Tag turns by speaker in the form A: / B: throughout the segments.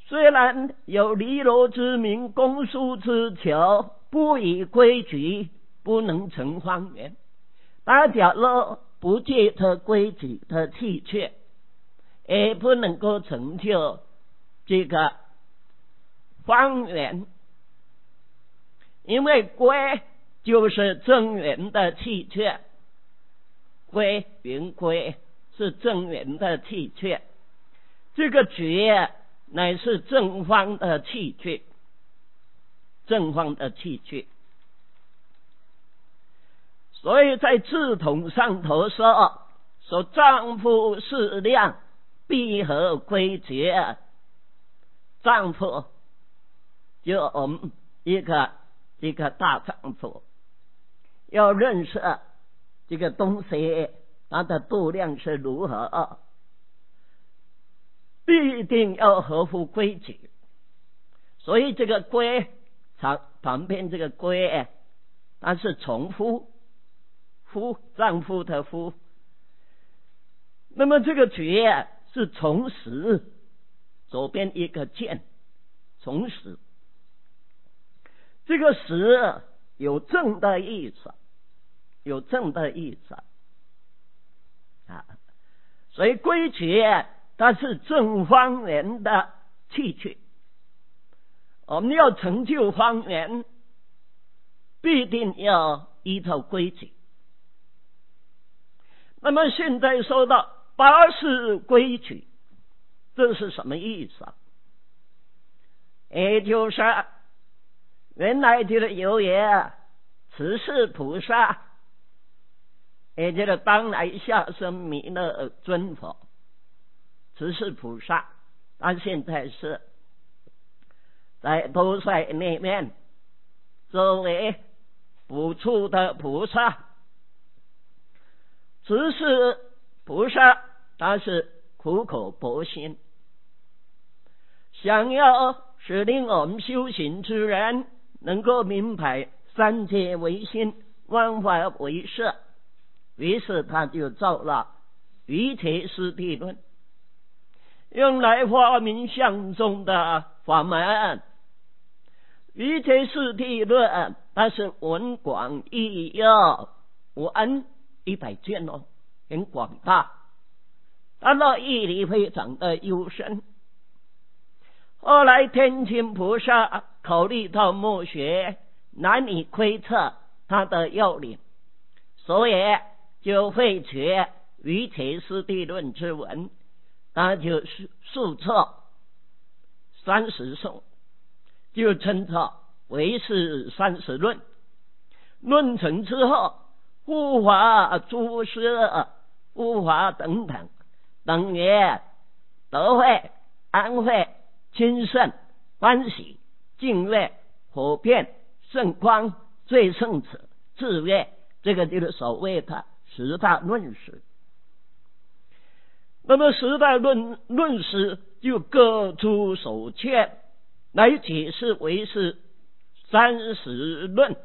A: 虽然有离罗之名，公叔之求，不以规矩，不能成方圆。但假若不借着规矩的器械，也不能够成就这个方圆，因为规就是正圆的器械，规圆规是正圆的器械，这个矩乃是正方的器具，正方的器具。所以在字筒上头说丈夫适量，必合规矩。丈夫就我们一个大丈夫，要认识这个东西它的度量是如何，必定要合乎规矩。所以这个规旁边这个规，它是从夫，丈夫的夫。那么这个矩是从时，左边一个剑，从时。这个时有正的意思，有正的意思所以规矩它是正方圆的器具。我们要成就方圆，必定要依照规矩。那么现在说到八事规矩，这是什么意思也就是原来的有也慈氏菩萨，也就是当来下生弥勒尊佛，慈氏菩萨，他现在是在兜率里面作为补处的菩萨。慈氏菩萨他是苦口婆心，想要使令我们修行之人能够明白三界为心，万法为色，于是他就造了瑜伽师地论，用来发明相中的法门。瑜伽师地论它是文广义要，文100卷很广大，它的义理非常的幽深。后来天亲菩萨考虑到墨学难以窥测它的要领，所以就废绝瑜伽师地论之文，他就速册30颂，就称作唯识30论。论成之后，护法诸师护法等于德慧、安慧、亲胜、欢喜、净乐、普遍、圣光、最胜者、智慧，这个就是所谓的10大论师。那么10大论师就各出所见来解释唯识30论。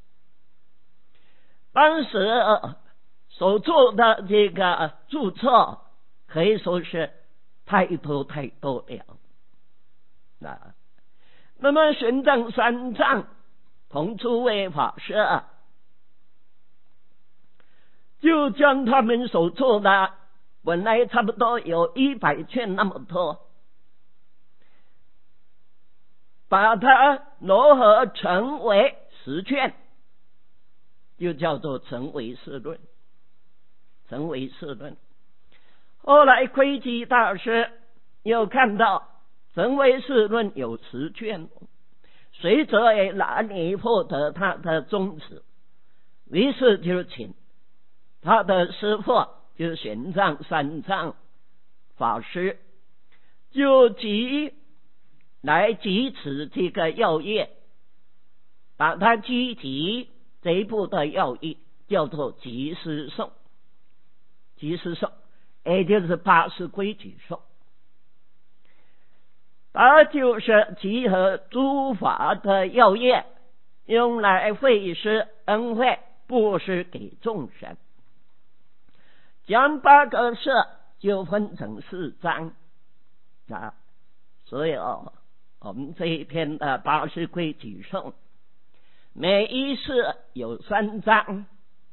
A: 当时所做的这个注册可以说是太多了。那么玄奘三藏同诸位法师就将他们所做的本来差不多有100卷那么多，把它糅合成为10卷，就叫做成唯识论。后来窥基大师又看到成唯识论有10卷，随着也难以获得他的宗旨，于是就请他的师父就是玄奘三藏法师，就来集此这个要义，把它集集这一部的要义叫做集思颂，也就是八识规矩颂。它就是集合诸法的要义，用来惠施恩惠布施给众生。将8个色就分成4章所以我们这一篇的80规矩颂，每一次有3章，